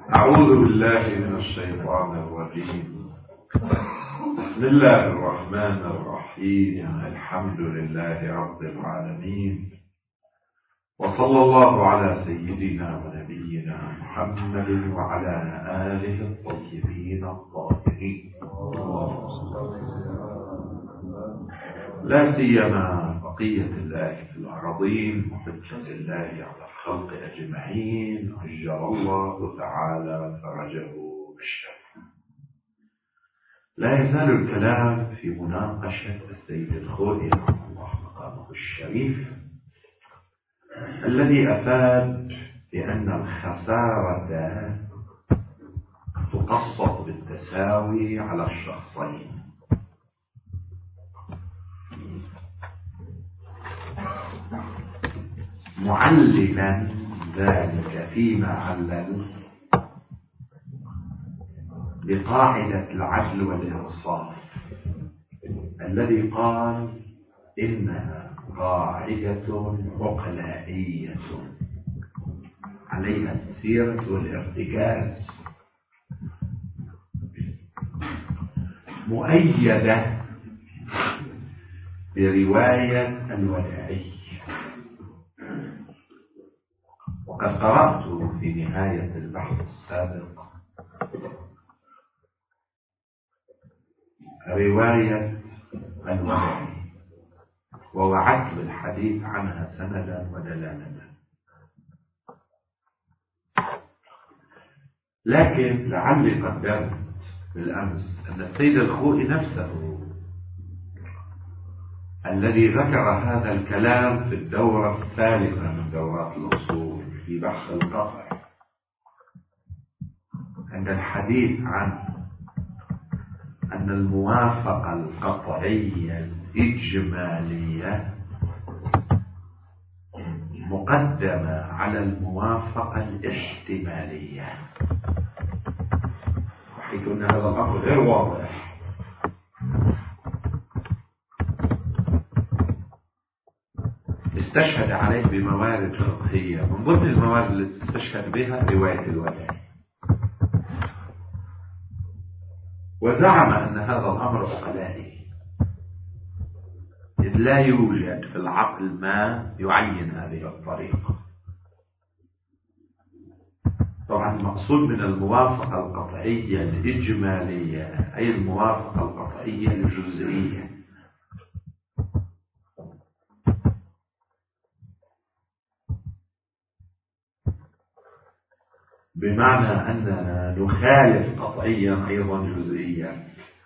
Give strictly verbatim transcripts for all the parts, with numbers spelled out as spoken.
أعوذ بالله من الشيطان الرجيم. بسم الله الرحمن الرحيم. الحمد لله رب العالمين، وصلى الله على سيدنا ونبينا محمد وعلى آله الطيبين الطاهرين، لا سيما بقية الله في الأراضين وحجة الله على الخلق أجمعين، عجل الله تعالى فرجه بالشرف. لا يزال الكلام في مناقشة السيد الخوئي رحمه الله مقامه الشريف، الذي أفاد بأن الخسارة تقسط بالتساوي على الشخصين، معلما ذلك فيما علموا بقاعدة العدل والإنصاف، الذي قال إنها قاعدة عقلائية عليها السيرة والارتكاز، مؤيدة برواية الوداعي. وقد قرأت في نهاية البحث السابق رواية الوداعي، ووعدت بالحديث عنها سندا ودلالة، لكن لعلي قدرت بالأمس أن السيد الخوئي نفسه الذي ذكر هذا الكلام في الدورة الثالثة من دورات الأصول في بحث القطع، عند الحديث عن أن الموافقة القطعية الإجمالية مقدمة على الموافقة الاحتمالية، حيث أن هذا الأمر غير واضح. استشهد عليه بموارد فقهية، من ضمن الموارد التي استشهد بها رواية الوداعي، وزعم أن هذا الأمر عقلائي، إذ لا يوجد في العقل ما يعين هذه الطريقة. طبعا المقصود من الموافقة القطعية الإجمالية أي الموافقة القطعية الجزئية، بمعنى أننا نخالف قطعيا أيضا جزئيا،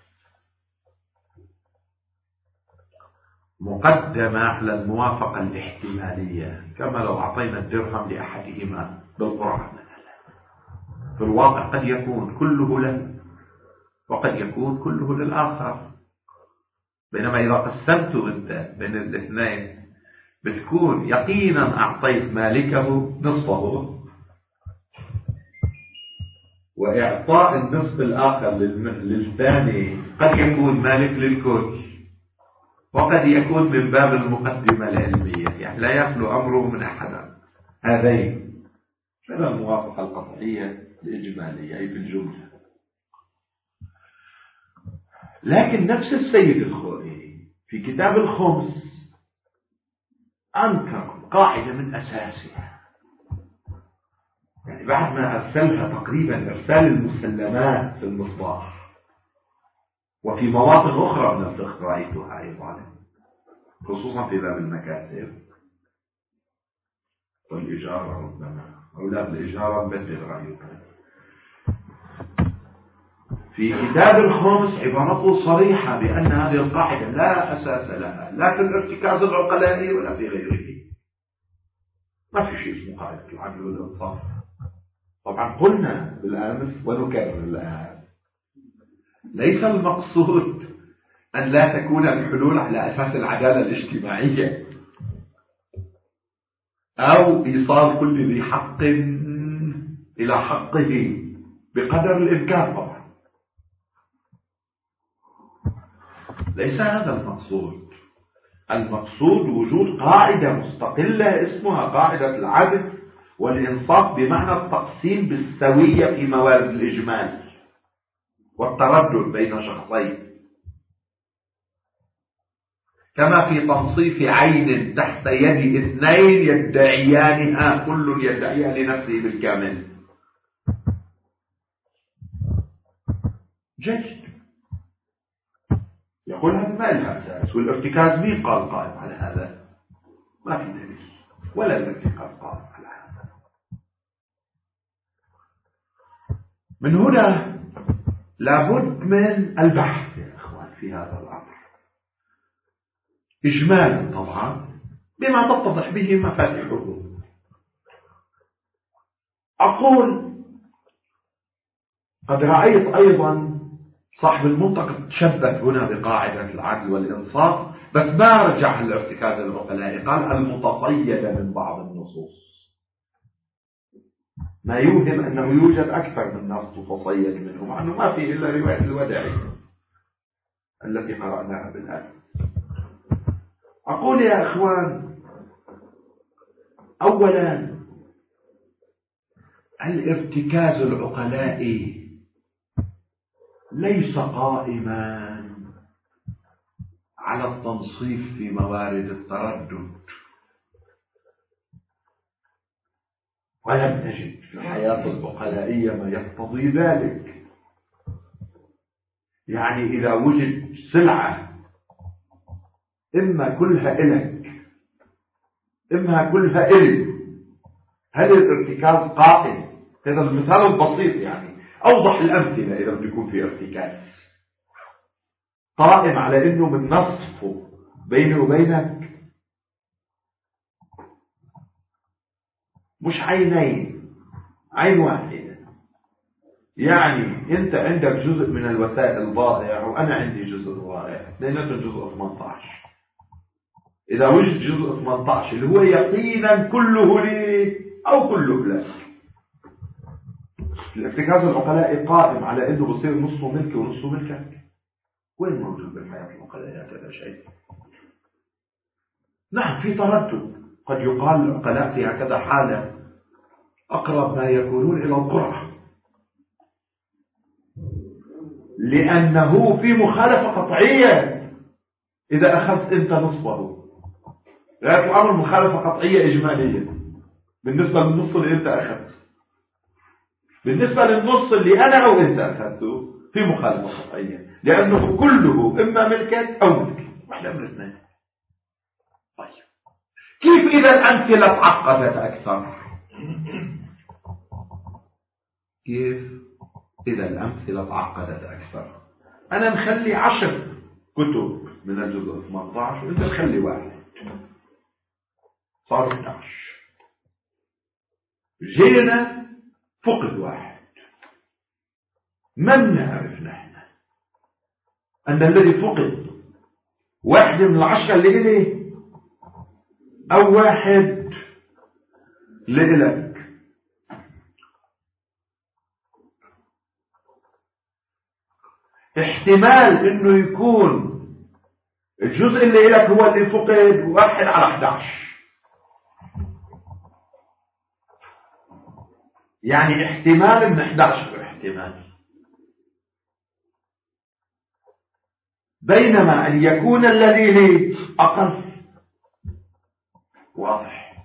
مقدمة على الموافقة الاحتمالية، كما لو أعطينا الدرهم لأحدهما بالقرعة مثلا، في الواقع قد يكون كله له وقد يكون كله للآخر، بينما إذا قسمت أنت بين الاثنين بتكون يقينا أعطيت مالكه نصفه، وإعطاء النصف الآخر للثاني قد يكون مالك للكل، وقد يكون من باب المقدمة العلمية، يعني لا يخلو أمره من أحد هذين، من الموافقة القطعية الإجمالية أي في الجملة. لكن نفس السيد الخوئي في كتاب الخمس أنكر قاعدة من أساسها، يعني بعد ما أرسلها تقريبا إرسال المسلمات في المصباح، وفي مواطن أخرى من الفقه رأيتها أيضا، خصوصا في باب المكاتب والإجارة، ربما أولاد الإجارة نبدل رأيك. في كتاب الخمس عبارته صريحة بأن هذه القاعدة لا أساس لها، لا في الارتكاز العقلاني ولا في غيره، ما في شيء اسمه قاعدة العدل والإنصاف. طبعا قلنا بالأمس ونكرر الآن، ليس المقصود أن لا تكون الحلول على أساس العدالة الاجتماعية أو إيصال كل ذي حق إلى حقه بقدر الإمكان. طبعا ليس هذا المقصود، المقصود وجود قاعدة مستقلة اسمها قاعدة العدل والإنصاف بمعنى التقسيم بالسوية في موارد الإجمال والتردد بين شخصين، كما في تنصيف عين تحت يد اثنين يدعيانها، كل يدعيها لنفسه بالكامل. جيد. يقول هذا ما لها أساس، والارتكاز مين قال قائم على هذا؟ ما في دليل ولا الارتكاز قائم على هذا. من هنا لابد من البحث يا أخوان في هذا الأمر إجمالا طبعا بما تتضح به مفاتيحه. أقول قد رأيت أيضا صاحب المنطق تشبث هنا بقاعدة العدل والإنصاف، بس ما رجع الارتكاز العقلاء، قال المتصيدة من بعض النصوص، ما يوهم أنه يوجد أكثر من نص تتصيد منه، مع أنه ما فيه إلا رواية الوداعي التي قرأناها بالآن. أقول يا أخوان أولا الارتكاز العقلاء ليس قائما على التنصيف في موارد التردد، ولم نجد في الحياة العقلائية ما يقتضي ذلك. يعني إذا وجد سلعة إما كلها إلك إما كلها إلي، هل الارتكاز قائم؟ هذا المثال البسيط، يعني أوضح الأمثلة إذا بيكون في ارتكاز قائم على إنه من نصفه بيني وبينك مش عينين، عين واحدة. يعني أنت عندك جزء من الوسائل ضائع وأنا عندي جزء ضائع، لأنه جزء ثمانية عشر. إذا وجد جزء ثمانية عشر اللي هو يقينا كله لي أو كله لك، الارتكاز العقلاء قائم على إنه بصير نصه ملكي ونصه ملكك. وين موجود بالحياة العقلائية هذا شيء؟ نعم في تردد، قد يقال العقلاء في هكذا حالة أقرب ما يكونون إلى القرعة، لأنه في مخالفة قطعية. إذا أخذت أنت نصفه لا الأمر مخالفة قطعية إجمالية بالنسبة للنص اللي أنت أخذت، بالنسبة للنص اللي أنا أو أنت أخذته في مخالفة قطعية، لأنه كله إما ملكك أو ملكي، واحدة من الاثنين. طيب كيف إذا الأمثلة تعقدت أكثر؟ كيف إذا الأمثلة تعقدت أكثر؟ أنا مخلي عشر كتب من الجزء ثمانية عشر وأنت تخلي واحد، صار اثني عشر. جينا فقد واحد، من نعرف نحن أن الذي فقد واحد من العشرة اللي إلي أو واحد لإلك؟ احتمال انه يكون الجزء اللي إلك هو اللي فقد واحد على احد عشر، يعني احتمال من احد عشر احتمال، بينما ان يكون الذي لي اقل. واضح؟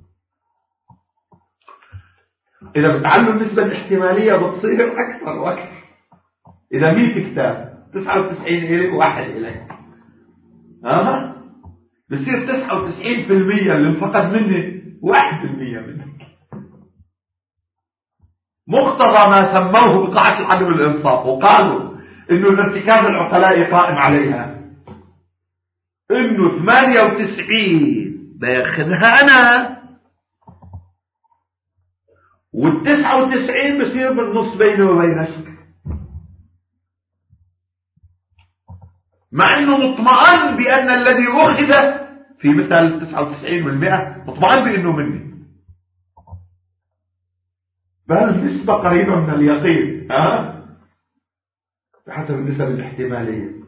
اذا بتعلم النسبة الاحتمالية بتصير اكثر واكثر. إذا مية كتاب تسعة وتسعين إليك وواحد إليك، ها بصير تسعة وتسعين بالمية اللي انفقد مني واحد بالمية منك. مقتضى ما سموه بقاعة العدل والإنصاف وقالوا إنه الارتكاز العقلاء قائم عليها، إنه ثمانية وتسعين بياخذها أنا والتسعة وتسعين بصير بالنص بيني وبينك، مع انه مطمئن بان الذي اخذ في مثل تسعة وتسعين بالمئة مطمئن بانه مني، بل نسبة قريبة من اليقين، ها بحسب النسب الاحتمالية.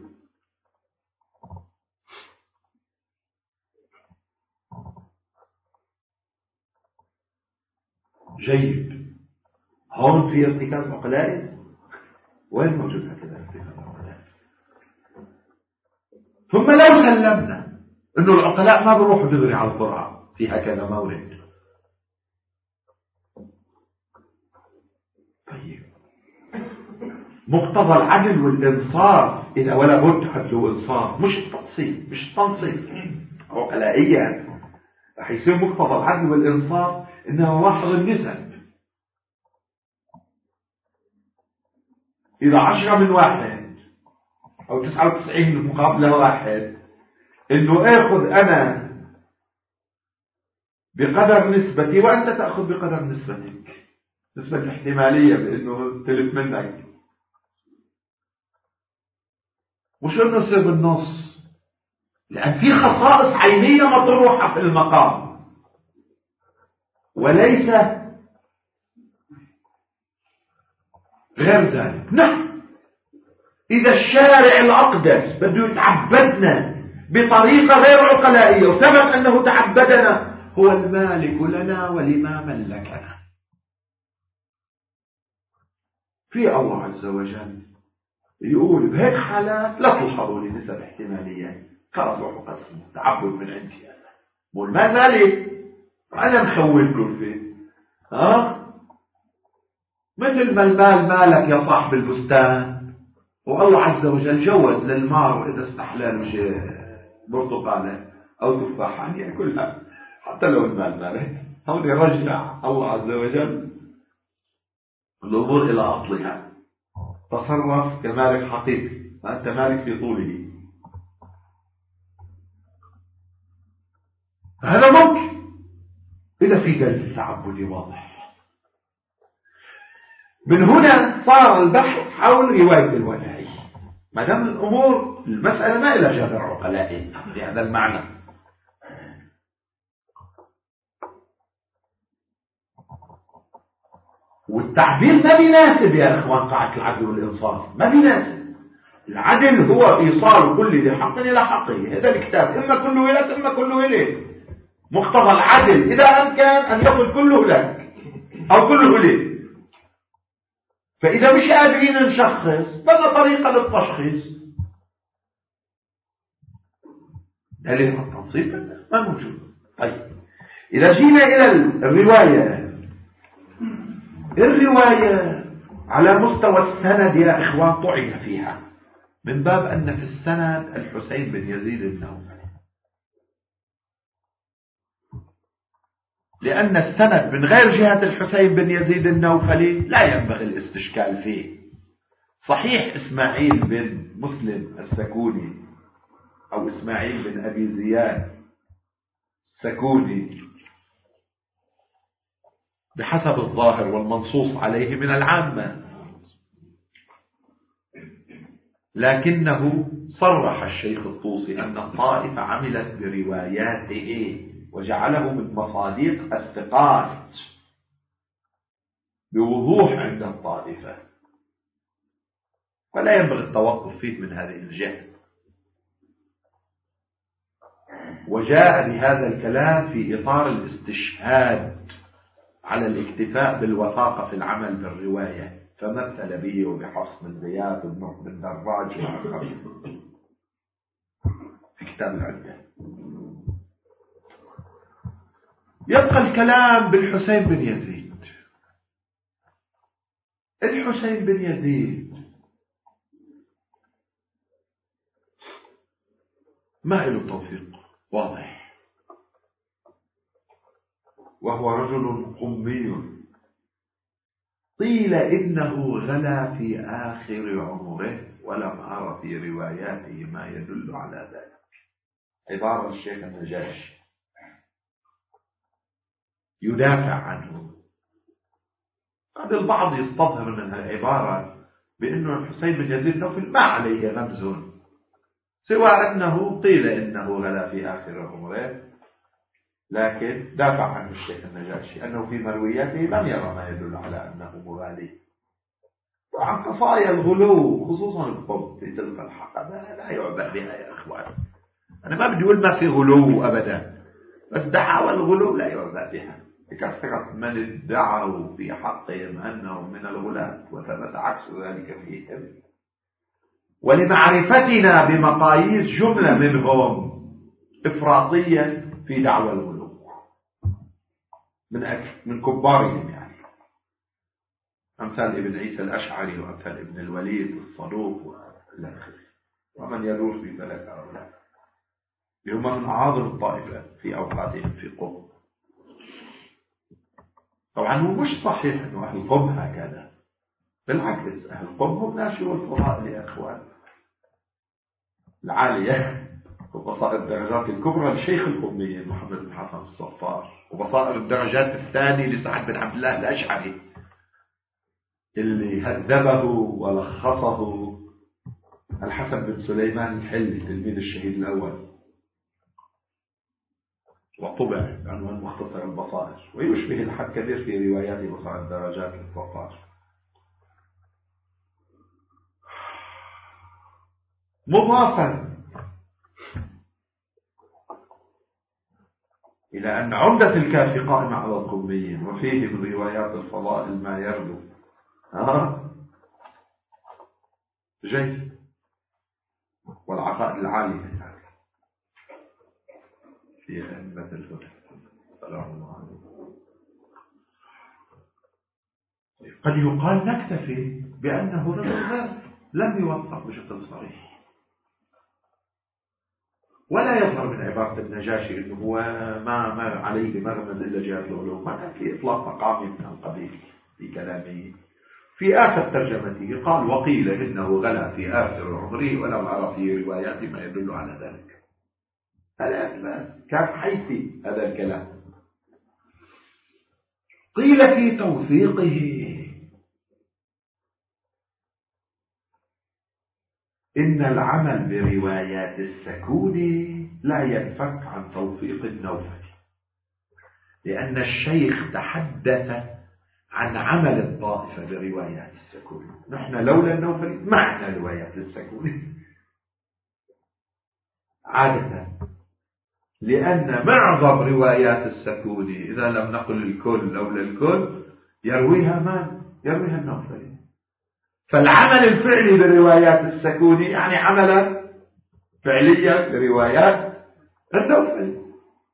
جيد. هون في ارتكاز عقلائي؟ وين موجود هكذا ارتكاز عقلائي؟ ثم لو سلمنا انه العقلاء ما بيروحوا دغري على القرآن في هكذا مورد، طيب مقتضى العدل والإنصاف إذا ولا بد عدل وإنصاف، مش التقسيم مش التنصيف عقلائيا، رح يصير مقتضى العدل والإنصاف إنه واحد النسب. إذا عشرة من واحد أو تسعة وتسعين مقابلة واحد، إنه آخذ أنا بقدر نسبتي وأنت تأخذ بقدر نسبتك، نسبة الاحتمالية بأنه تلف منك، مش إنه يصير بالنص، لأن في خصائص عينية مطروحة في المقام وليس غير ذلك. نعم إذا الشارع الأقدس بده يتعبدنا بطريقة غير عقلائية وثبت أنه تعبدنا، هو المالك لنا ولما ملكنا. في الله عز وجل يقول بهيك حالات لا تلحظوا لي نسب احتمالية، خلاص روحوا قسموا تعبد من عندي أنا، مو المال مالي أنا مخولكم فيه. ها مثل ما المال مالك يا صاحب البستان، والله عز وجل جوز للمار إذا استحلال شيء برتقالة أو تفاحة أن يأكلها حتى لو المال مالك. هون يرجع الله عز وجل الأمور إلى أصلها، تصرف كمالك حقيقي فأنت مالك في طوله. هذا ممكن إذا في دليل تعبدي واضح. من هنا صار البحث حول رواية الولاء، ما دام الأمور المسألة ما إلى جذر عقلائي بهذا المعنى. والتعبير ما بيناسب يا إخوان قاعدة العدل والإنصاف، ما بيناسب. العدل هو إيصال كل ذي حق إلى حقه، هذا الكتاب إما كله لك إما كله إليك. مقتضى العدل إذا أمكن أن يصل كله لك أو كله إليك. فإذا مش قادرين نشخص بدنا طريقة للتشخيص، دليل التنصيب ما موجود. طيب إذا جينا إلى الرواية، الرواية على مستوى السند يا إخوان طعن فيها من باب أن في السند الحسين بن يزيد النوفلي، لأن السند من غير جهة الحسين بن يزيد النوفلي لا ينبغي الاستشكال فيه. صحيح إسماعيل بن مسلم السكوني أو إسماعيل بن أبي زياد السكوني بحسب الظاهر والمنصوص عليه من العامة، لكنه صرح الشيخ الطوسي أن الطائفة عملت برواياته وجعله من مصادق الثقات بوضوح عند الطائفة، ولا ينبغي التوقف فيه من هذه الجهة. وجاء بهذا الكلام في إطار الاستشهاد على الاكتفاء بالوثاقة في العمل بالرواية، فمثل به وبحفص بن زياد بن دراج في كتاب العدة. يبقى الكلام بالحسين بن يزيد. الحسين بن يزيد ما له توفيق واضح، وهو رجل قمي قيل إنه غلا في آخر عمره ولم أرى في رواياته ما يدل على ذلك. عبارة الشيخ النجاشي يدافع عنه. قد البعض يستظهر من العبارة بأنه الحسين بن يزيد النوفلي ما عليه غمز، سوى أنه قيل إنه غلا في آخر عمره، لكن دافع عنه الشيخ النجاشي أنه في مروياته لم يرى ما يدل على أنه مغالي. طبعا قضايا الغلو خصوصا الحب في تلك الحقبة لا يعبأ بها يا إخوان. أنا ما بدي أقول ما في غلو أبدا، بس دعاوى الغلو لا يعبأ بها. كثرة من ادعوا في حقهم أنهم من الغلاة وثبت عكس ذلك فيهم، ولمعرفتنا بمقاييس جملة منهم إفراطية في دعوى الغلو من من كبارهم، يعني أمثال ابن عيسى الأشعري وأمثال ابن الوليد الصدوق وإلى آخره، ومن يدور في فلك هؤلاء هم من أعاظم الطائفة في أوقاتهم في قم. طبعا هو مش صحيح أنه أهل قم هكذا، بالعكس أهل قم هم ناشئوا الفضائل يا أخوان العالية، وبصائر الدرجات الكبرى لشيخ القميين محمد بن حسن الصفار، وبصائر الدرجات الثاني لسعد بن عبد الله الأشعري اللي هذبه ولخصه الحسن بن سليمان الحلي تلميذ الشهيد الأول، وطبع بعنوان مختصر البصائر، ويشبه الحد كثير في روايات بصائر الدرجات الصفار. مضافا إلى أن عمدة الكافي قائمة على القميين، وفيه من روايات الفضائل ما يرجو ها جيد والعقائد العالية في أئمة الهدى سلام الله عليكم. قد يقال نكتفي بأنه رجل لم يوفق بشكل صريح، ولا يظهر من عبارة النجاشي أنه هو ما ما عليه مرمز إلا جهة العلوم، ما كان في إطلاق مقام من القبيل في كلامه. في آخر ترجمته قال وقيل إنه غلا في آخر عمره ولم أرى في روايات ما يدل على ذلك. هذا كان حيثي هذا الكلام. قيل في توثيقه إن العمل بروايات السكوني لا ينفك عن توثيق النوفلي، لأن الشيخ تحدث عن عمل الطائفة بروايات السكوني. نحن لولا النوفلي معنا روايات السكوني عادة، لأن معظم روايات السكوني إذا لم نقل الكل لولا الكل يرويها من؟ يرويها النوفلي. فالعمل الفعلي بروايات السكوني يعني عمل فعليا بروايات النوفلي،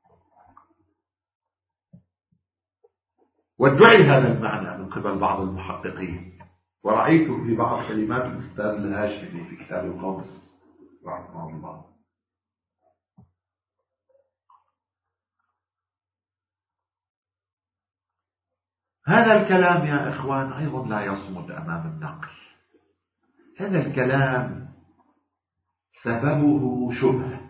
وادعي هذا المعنى من قبل بعض المحققين، ورأيته في بعض كلمات الأستاذ الهاشمي في كتاب القوس رحمه الله. هذا الكلام يا إخوان أيضا لا يصمد أمام النقل. هذا الكلام سببه شبهة،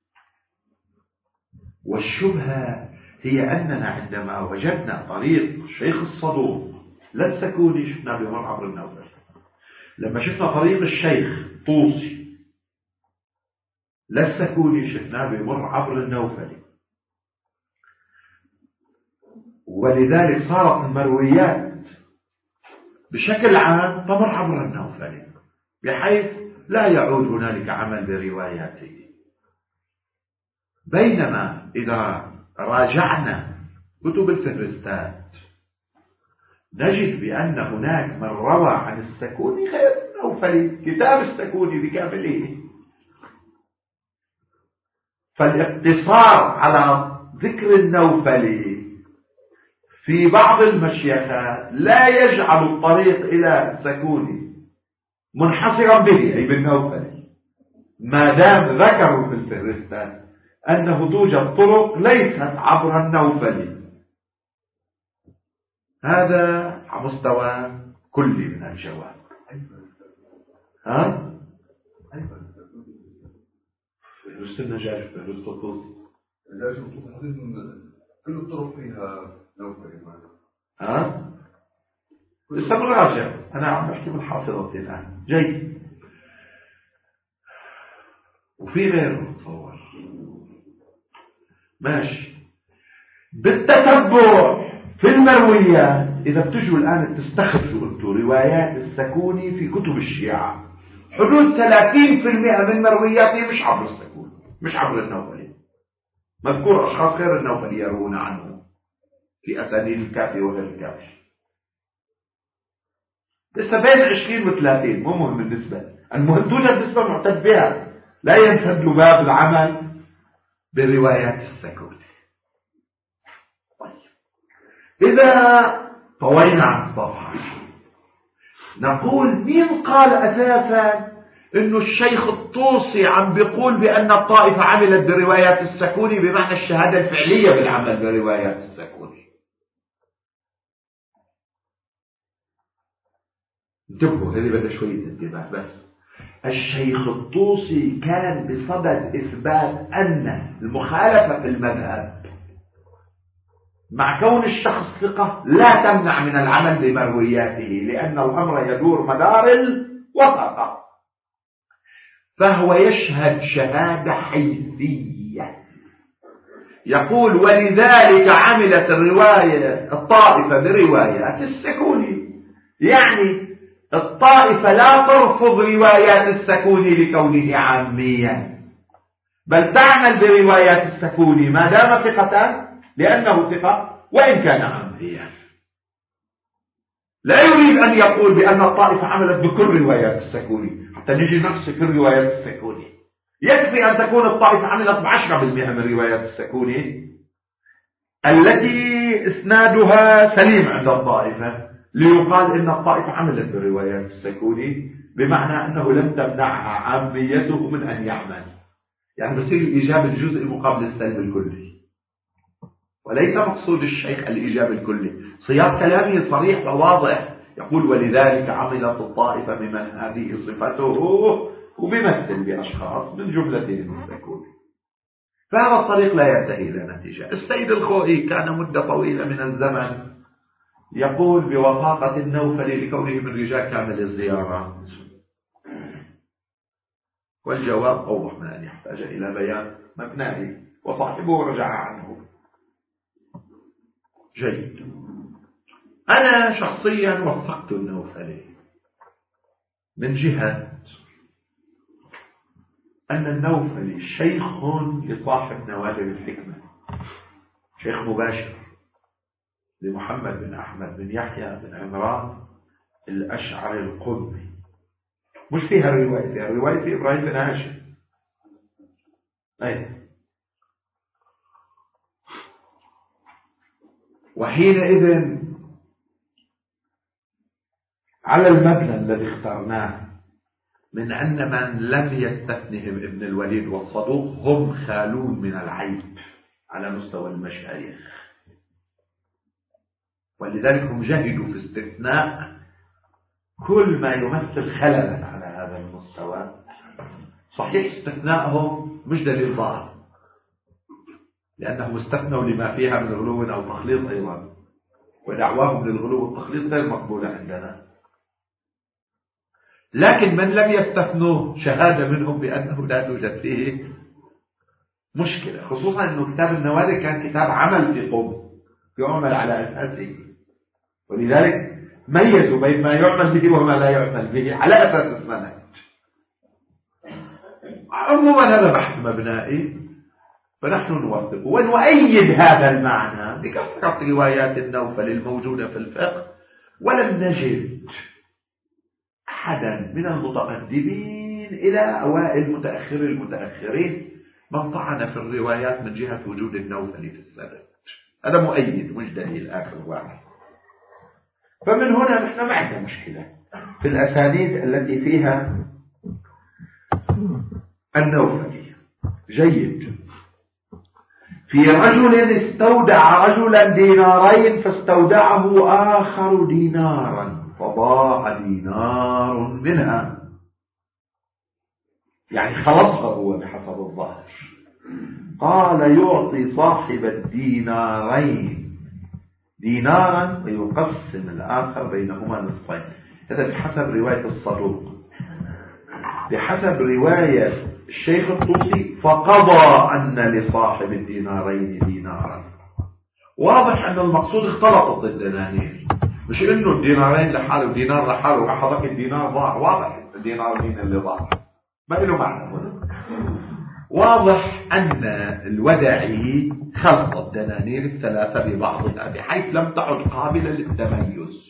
والشبهة هي أننا عندما وجدنا طريق الشيخ الصدوق لا السكوني شفنا بمر عبر النوفلي، لما شفنا طريق الشيخ طوسي لا السكوني شفنا بمر عبر النوفلي، ولذلك صارت المرويات بشكل عام تمر عبر النوفلي، بحيث لا يعود هنالك عمل برواياته. بينما إذا راجعنا كتب الفهرستات نجد بأن هناك من روى عن السكوني غير النوفلي، كتاب السكوني بكامله. فالاقتصار على ذكر النوفلي في بعض المشيخة لا يجعل الطريق إلى السكوني منحصرا به أي بالنوفلي، ما دام ذكروا في الفهرستات أنه توجد طرق ليست عبر النوفلي. هذا على مستوى كلي من الجواب. ها؟ فهرست النجاش فهرست الطوسي كل الطرق فيها نوفلي. ها؟ لسه راجع، أنا عم بحكي من حافظتي الآن. جيد. وفي غيره تصور ماشي بالتتبع في المرويات. إذا بتجوا الآن تستخرجوا أنتوا روايات السكوني في كتب الشيعة، حدود ثلاثين بالمئة من مروياته مش عبر السكوني، مش عبر النوفلي. مذكور أشخاص غير النوفلي يروون عنه في أسانيد الكافي وغير الكافي. لسه بين عشرين وثلاثين مو مهم النسبة، المهم توجد نسبة معتد بها لا ينسد باب العمل بروايات السكوتي. إذا طوينا عن الصفحة نقول مين قال أساسا إنه الشيخ الطوسي عم بيقول بأن الطائفة عملت بروايات السكوني بمعنى الشهادة الفعلية بالعمل بروايات السكوني؟ انتبهوا، هذه بدها شوية انتباه بس. الشيخ الطوسي كان بصدد إثبات أن المخالفة في المذهب مع كون الشخص ثقة لا تمنع من العمل بمروياته، لأن الأمر يدور مدار الوثقة، فهو يشهد شهادة حيثية. يقول ولذلك عملت الرواية الطائفة بروايات السكوني، يعني الطائفة لا ترفض روايات السكوني لكونه عاميا، بل تعمل بروايات السكوني ما دام ثقة لأنه ثقة وإن كان عاميا. لا يريد أن يقول بأن الطائفة عملت بكل روايات السكوني حتى نجي نفس كل روايات السكوني. يكفي أن تكون الطائفة عملت بعشرة بالمئة من روايات السكوني التي إسنادها سليم عند الطائفة ليقال إن الطائفة عملت بروايات السكوني، بمعنى أنه لم تمنعها عاميته من أن يعمل. يعني بصير الإيجاب الجزئي مقابل السلب الكلي، وليس مقصود الشيخ الإيجاب الكلي. سياق كلامه صريح وواضح، يقول ولذلك عملت الطائفة بمن هذه صفته وبمثل بأشخاص من جملتهم السكوني. فهذا الطريق لا ينتهي إلى نتيجة. السيد الخوئي كان مدة طويلة من الزمن يقول بوثاقة النوفلي لكونه من رجال كامل الزيارات، والجواب أوضح من أن يحتاج إلى بيان مبنائي، وصاحبه رجع عنه. جيد. أنا شخصيا وثقت النوفلي من جهة أن النوفلي شيخ لصاحب نوادر الحكمة، شيخ مباشر لمحمد بن أحمد بن يحيى بن عمران الأشعري القمي. مش فيها الرواية، فيها الرواية في إبراهيم بن هاشم. أي. وحينئذ على المبنى الذي اخترناه من أن من لم يستثنهم ابن الوليد والصدوق هم خالون من العيب على مستوى المشايخ، ولذلك هم جهدوا في استثناء كل ما يمثل خللا على هذا المستوى. صحيح استثناءهم مش دليل ضعف، لأنهم استثنوا لما فيها من غلو أو تخليط أيضا، ودعواهم للغلو والتخليط غير مقبولة عندنا. لكن من لم يستثنوا شهادة منهم بأنه لا توجد فيه مشكلة، خصوصا أنه كتاب النوادر كان كتاب عمل في قوم يعمل على أساسه، ولذلك ميزوا بين ما يعمل به وما لا يعمل به على أساس المنهج. عموما هذا بحث مبنائي، فنحن نوثق ونؤيد هذا المعنى بكثرة روايات النوفل الموجودة في الفقه، ولم نجد أحدا من المتقدمين إلى أوائل متأخر المتأخرين من طعن في الروايات من جهة وجود النوفل في السند. هذا مؤيد مش دليل آخر واحد. فمن هنا نحن ما عندنا مشكلة في الأسانيد التي فيها النوفلي. جيد. في رجل استودع رجلا دينارين فاستودعه آخر دينارا فضاع دينار منها، يعني خلصها هو بحسب الظاهر. قال يعطي صاحب الدينارين دينارا ويقسم الآخر بينهما نصفين. هذا بحسب رواية الصدوق. بحسب رواية الشيخ الطوسي فقضى أن لصاحب الدينارين دينارا. واضح أن المقصود اختلطت الدنانير، مش إنه الدينارين لحاله ودينار لحاله وحضرك الدينار ضاع. واضح الدينار مين اللي ضاع، ما له معنى هنا. واضح أن الوداعي خلط الدنانير الثلاثة ببعضها بحيث لم تعد قابلة للتميز.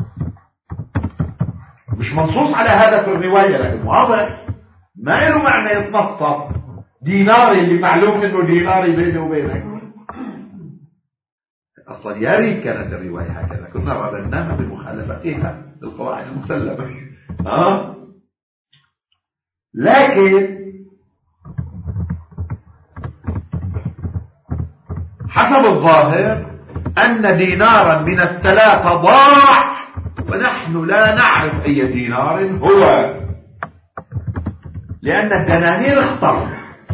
مش منصوص على هذا في الرواية، لكن واضح ما له معنى يتنصب ديناري اللي معلوم انه ديناري بيني وبينك. اصلا يا ريت كانت الرواية هكذا، كنا رددناها بمخالفتها للقواعد المسلمة. ها لكن حسب الظاهر أن دينارا من الثلاثة ضاع، ونحن لا نعرف أي دينار هو، لأن الدنانير اختلطت،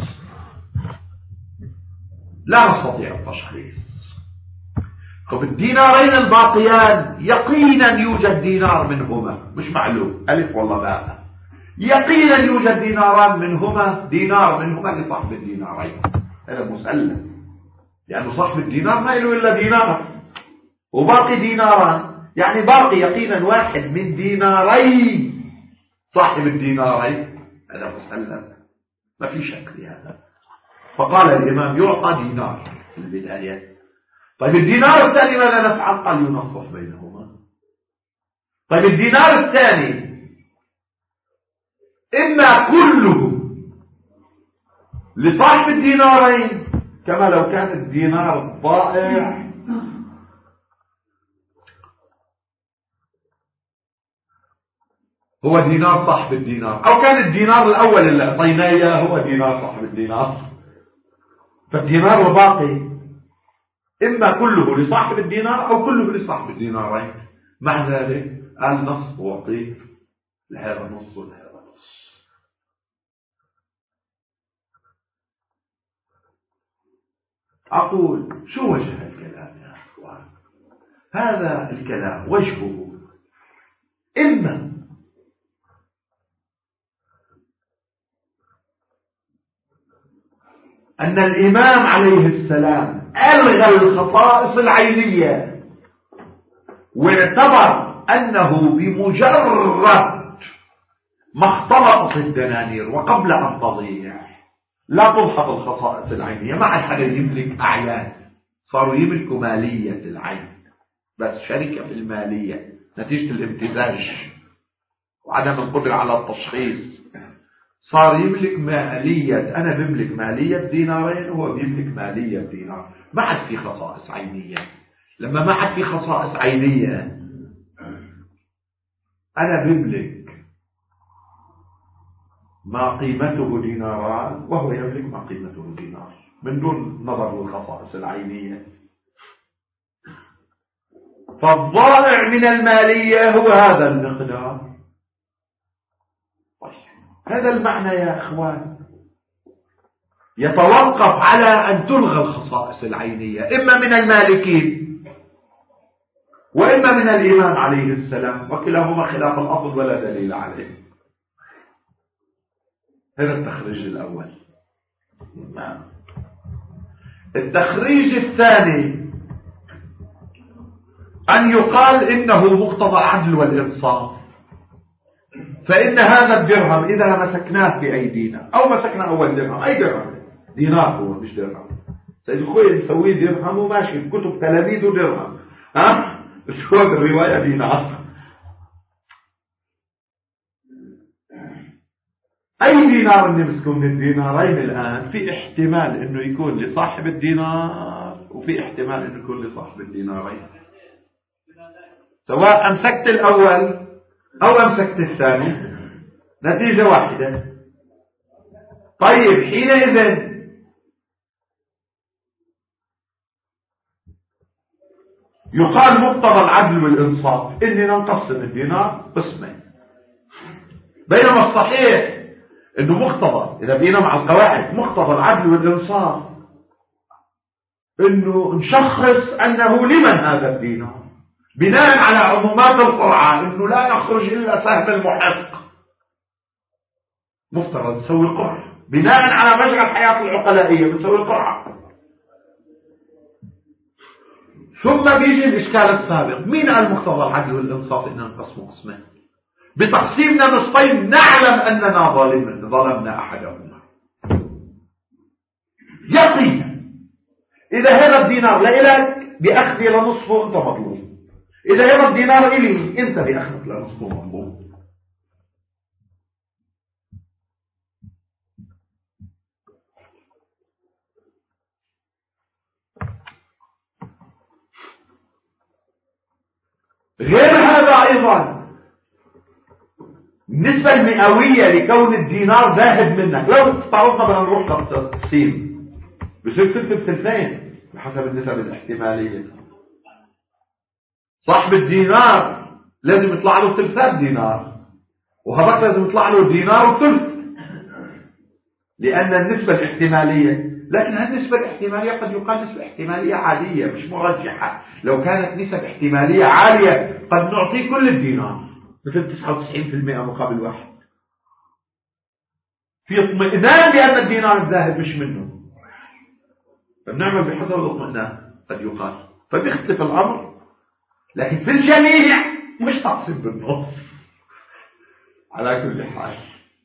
لا نستطيع التشخيص. فبالدينارين الباقيان يقينا يوجد دينار منهما، مش معلوم ألف ولا باء، يقينا يوجد ديناران منهما، دينار منهما لصاحب الدينارين، هذا مسلم، لأنه يعني صاحب الدينار ما له إلا دينار وباقي ديناران، يعني باقي يقينا واحد من ديناري صاحب الدينارين، هذا مسلم ما في شك في هذا. فقال الإمام يعطى دينار في البداية. طيب الدينار الثاني ماذا نفعل؟ قال ينصف بينهما. طيب الدينار الثاني إما كله لصاحب الدينارين كما لو كان الدينار ضائع، هو دينار صاحب الدينار، أو كان الدينار الأول اللي أعطيناه إياه هو دينار صاحب الدينار، فالدينار الباقي إما كله لصاحب الدينار أو كله لصاحب الدينارين. مع ذلك قال نصف وعطيت لهذا نص ولهذا نص. أقول شو وجه الكلام يا أخوان؟ هذا الكلام وجهه إما أن الإمام عليه السلام ألغى الخصائص العينية واعتبر أنه بمجرد ما اختلطت الدنانير وقبل أن تضيع لا تلحظ الخصائص العينية، ما عاد حدا يملك أعيان، صاروا يملكوا مالية العين بس، شركة في المالية نتيجة الامتزاج وعدم القدرة على التشخيص، صار يملك مالية، أنا بملك مالية دينارين وهو بيملك مالية دينار، ما عاد في خصائص عينية. لما ما عاد في خصائص عينية أنا بملك ما قيمته ديناران وهو يملك ما قيمته دينار من دون نظر للخصائص العينية. فالضائع من المالية هو هذا المقدار. هذا المعنى يا أخوان يتوقف على أن تلغى الخصائص العينية، إما من المالكين وإما من الإمام عليه السلام، وكلاهما خلاف الأصل ولا دليل عليه. هذا التخريج الأول. التخريج الثاني أن يقال إنه مقتضى العدل والإنصاف، فإن هذا الدرهم إذا مسكناه في أيدينا أو مسكنا أول درهم، أي درهم، دينار هو مش درهم، سيد الخوي مسويه درهم وماشي في كتب تلاميذه درهم، ها بس هو الرواية دينار. أي دينار نمسكه من الدينارين الآن في احتمال إنه يكون لصاحب الدينار وفي احتمال إنه يكون لصاحب الدينارين، سواء أمسكت الأول أو أمسكت الثاني نتيجة واحدة. طيب حينئذ يقال مقتضى العدل والإنصاف إننا نقسم الدينار قسمين، بينما الصحيح إنه مقتضى، إذا بقينا مع القواعد، مقتضى العدل والإنصاف إنه نشخص أنه لمن هذا الدينار بناء على عمومات القرآن، إنه لا يخرج إلا سهم المحق، مفترض نسوي القرعة بناء على مجرى الحياة العقلائية، بنسوي القرعة. ثم بيجي الإشكال السابق، مين قال مقتضى العدل والإنصاف إننا نقسم قسمين؟ بتقسيمنا نصفين نعلم أننا ظالمنا ظلمنا أحدهما، يقينا. إذا هذا الدينار لإلك بأخذي لنصفه أنت مطلوب، إذا هذا الدينار إلي أنت بأخذك لنصفه مطلوب. غير هذا أيضا النسبة المئوية لكون الدينار ذاهب منك. لو استعرضنا بدنا نروح للتقسيم بصير ثلث بثلثين بحسب النسب الاحتمالية. صاحب الدينار لازم يطلع له ثلثات دينار، وهذاك لازم يطلع له دينار وثلث، لأن النسبة الاحتمالية. لكن هالنسبة الاحتمالية قد يقال نسبة احتمالية عادية مش مرجحة. لو كانت نسب احتمالية عالية قد نعطي كل الدينار مثل تسعة وتسعين بالمئة مقابل واحد، في اطمئنان بأن الدينار الذاهب مش منه، فبنعمل بحسب الاطمئنان قد يقال. فبيختلف الأمر، لكن في الجميع مش تقسيم بالنص على كل حال.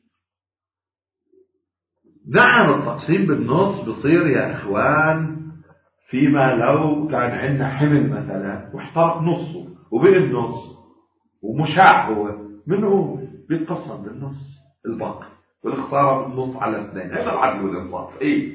نعم التقسيم بالنص بصير يا إخوان فيما لو كان عندنا حمل مثلا واحترق نصه وبين النص ومشاع هو منه بيتقسم بالنص الباقي والخسارة بالنص على اثنين. هذا العدل والإنصاف. إيه؟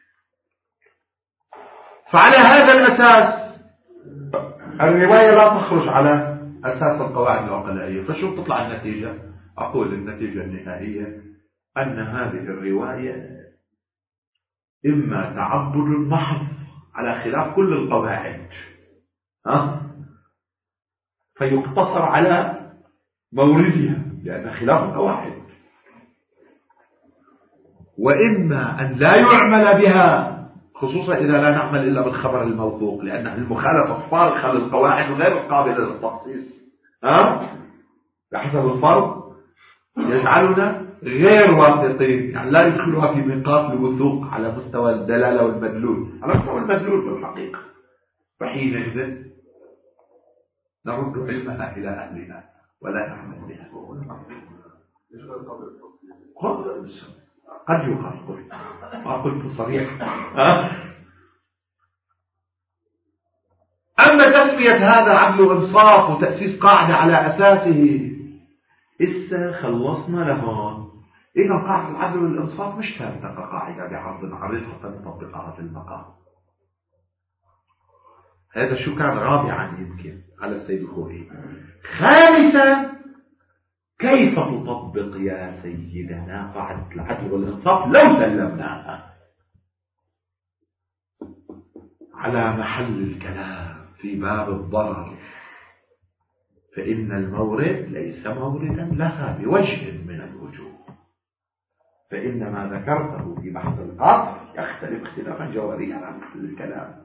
فعلى هذا الأساس الرواية لا تخرج على أساس القواعد العقلائية. فشو تطلع النتيجة؟ أقول النتيجة النهائية أن هذه الرواية إما تعبد محض على خلاف كل القواعد، ها؟ فيقتصر على موردها لأن خلاف القواعد، وإما أن لا يعمل بها خصوصا إذا لا نعمل إلا بالخبر الموثوق، لأن المخالفة الصارخة للقواعد غير قابلة للتخصيص، ها؟ بحسب الفرض يجعلنا غير واثقين، يعني لا يدخلها في نقاط الوثوق على مستوى الدلالة والمدلول، على مستوى المدلول في الحقيقة. فحينئذ نرد علمها إلى أهلها ولا نعمل بها. قد يقال، ما قلت صريحا. أما تسمية هذا عدل وإنصاف وتأسيس قاعدة على أساسه، إسا خلصنا لهون. إذا قاعدة العدل والإنصاف مش ثابتة كقاعدة بعرض عريض حتى نطبقها في المقام. هذا شو كان رابعا يمكن على السيد الخوئي. خامسا كيف تطبق يا سيدنا قاعدة العدل والإنصاف لو سلمناها؟ على محل الكلام في باب الضرر، فإن المورد ليس موردا لها بوجه من الوجوه، فإن ما ذكرته في بحث القطع يختلف اختلافا جوهريا عن محل الكلام.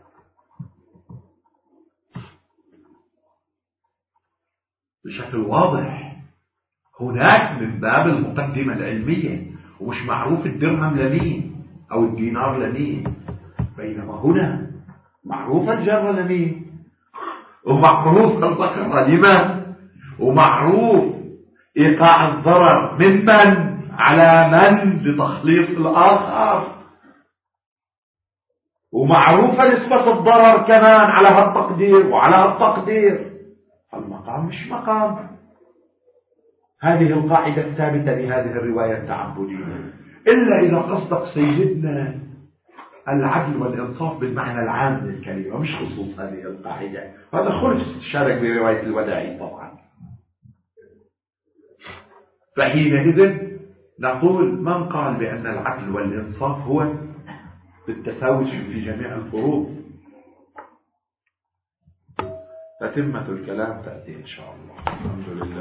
بشكل واضح هناك من باب المقدمة العلمية، ومش معروف الدرهم لمين أو الدينار لمين، بينما هنا معروف الجر لمين، ومعروف البقرة لمن، ومعروف إيقاع الضرر ممن على من لتخليص الآخر، ومعروفة نسبة الضرر كمان على هالتقدير وعلى هالتقدير. المقام مش مقام هذه القاعدة الثابتة لهذه الرواية التعبدية، إلا إذا قصدك سيدنا العدل والإنصاف بالمعنى العام للكلمة مش خصوص هذه القاعدة. هذا خلف شارك برواية الوداعي طبعا. فحينئذ نقول من قال بأن العدل والإنصاف هو بالتساوي في جميع الفروض؟ فتمة الكلام تأتي إن شاء الله. الحمد لله.